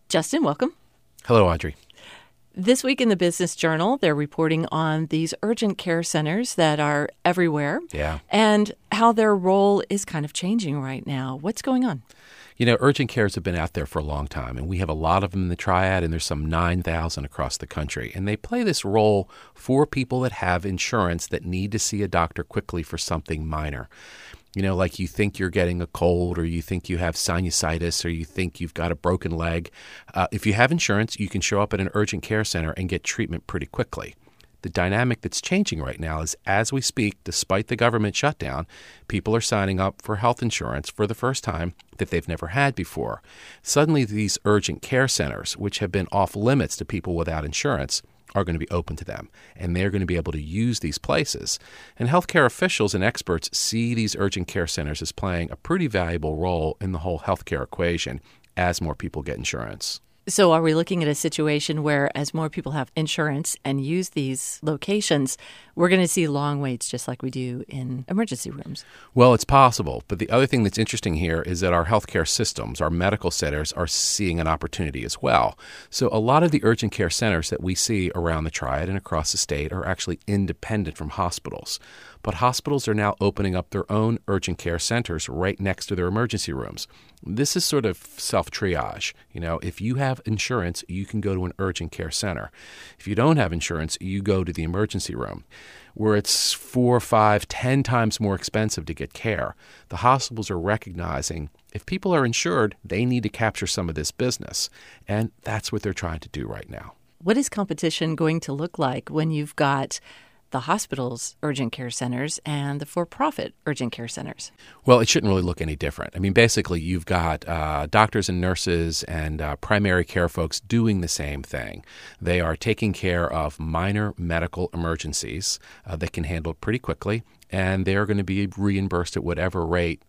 Justin, welcome. Hello, Audrey. This week in the Business Journal, they're reporting on these urgent care centers that are everywhere. Yeah. And how their role is kind of changing right now. What's going on? You know, urgent cares have been out there for a long time, and we have a lot of them in the Triad, and there's some 9,000 across the country. And they play this role for people that have insurance that need to see a doctor quickly for something minor. You know, like you think you're getting a cold, or you think you have sinusitis, or you think you've got a broken leg. If you have insurance, you can show up at an urgent care center and get treatment pretty quickly. The dynamic that's changing right now is, as we speak, despite the government shutdown, people are signing up for health insurance for the first time that they've never had before. Suddenly, these urgent care centers, which have been off limits to people without insurance, are going to be open to them, and they're going to be able to use these places. And healthcare officials and experts see these urgent care centers as playing a pretty valuable role in the whole healthcare equation as more people get insurance. So are we looking at a situation where as more people have insurance and use these locations, we're going to see long waits just like we do in emergency rooms? Well, it's possible. But the other thing that's interesting here is that our healthcare systems, our medical centers, are seeing an opportunity as well. So a lot of the urgent care centers that we see around the Triad and across the state are actually independent from hospitals. But hospitals are now opening up their own urgent care centers right next to their emergency rooms. This is sort of self-triage. You know, if you have insurance, you can go to an urgent care center. If you don't have insurance, you go to the emergency room, where it's 4, 5, 10 times more expensive to get care. The hospitals are recognizing if people are insured, they need to capture some of this business. And that's what they're trying to do right now. What is competition going to look like when you've got the hospital's urgent care centers and the for-profit urgent care centers? Well, it shouldn't really look any different. I mean, basically, you've got doctors and nurses and primary care folks doing the same thing. They are taking care of minor medical emergencies that can handle pretty quickly, and they're going to be reimbursed at whatever rate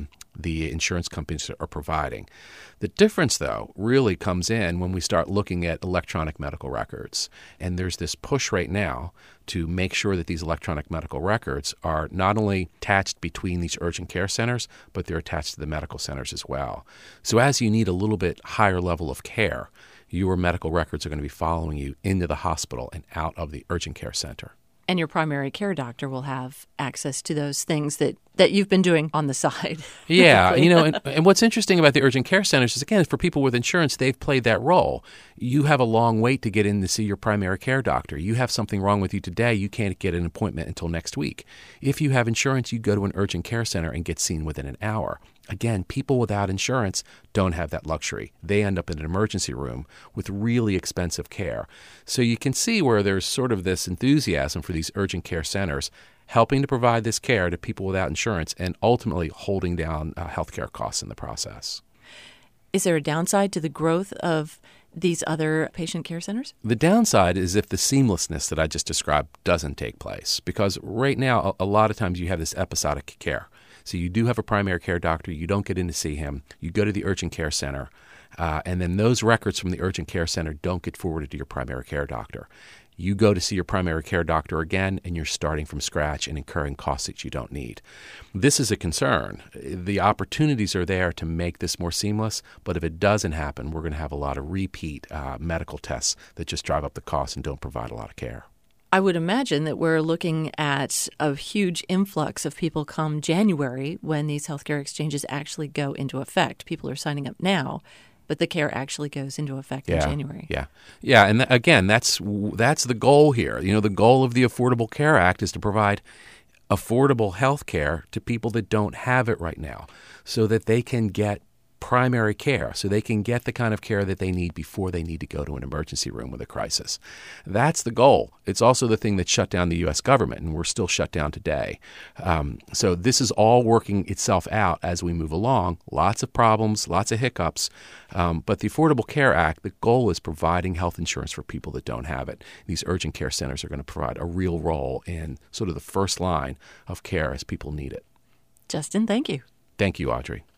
the insurance companies are providing. The difference, though, really comes in when we start looking at electronic medical records. And there's this push right now to make sure that these electronic medical records are not only attached between these urgent care centers, but they're attached to the medical centers as well. So as you need a little bit higher level of care, your medical records are going to be following you into the hospital and out of the urgent care center. And your primary care doctor will have access to those things that you've been doing on the side. Yeah, you know, and what's interesting about the urgent care centers is, again, for people with insurance, they've played that role. You have a long wait to get in to see your primary care doctor. You have something wrong with you today, you can't get an appointment until next week. If you have insurance, you go to an urgent care center and get seen within an hour. Again, people without insurance don't have that luxury. They end up in an emergency room with really expensive care. So you can see where there's sort of this enthusiasm for these urgent care centers helping to provide this care to people without insurance and ultimately holding down healthcare costs in the process. Is there a downside to the growth of these other patient care centers? The downside is if the seamlessness that I just described doesn't take place, because right now a lot of times you have this episodic care. So you do have a primary care doctor, you don't get in to see him, you go to the urgent care center, and then those records from the urgent care center don't get forwarded to your primary care doctor. You go to see your primary care doctor again, and you're starting from scratch and incurring costs that you don't need. This is a concern. The opportunities are there to make this more seamless, but if it doesn't happen, we're going to have a lot of repeat medical tests that just drive up the cost and don't provide a lot of care. I would imagine that we're looking at a huge influx of people come January when these healthcare exchanges actually go into effect. People are signing up now, but the care actually goes into effect in January. Yeah. And again, that's the goal here. You know, the goal of the Affordable Care Act is to provide affordable health care to people that don't have it right now so that they can get primary care, so they can get the kind of care that they need before they need to go to an emergency room with a crisis. That's the goal. It's also the thing that shut down the U.S. government, and we're still shut down today. So this is all working itself out as we move along. Lots of problems, lots of hiccups. But the Affordable Care Act, the goal is providing health insurance for people that don't have it. These urgent care centers are going to provide a real role in sort of the first line of care as people need it. Justin, thank you. Thank you, Audrey.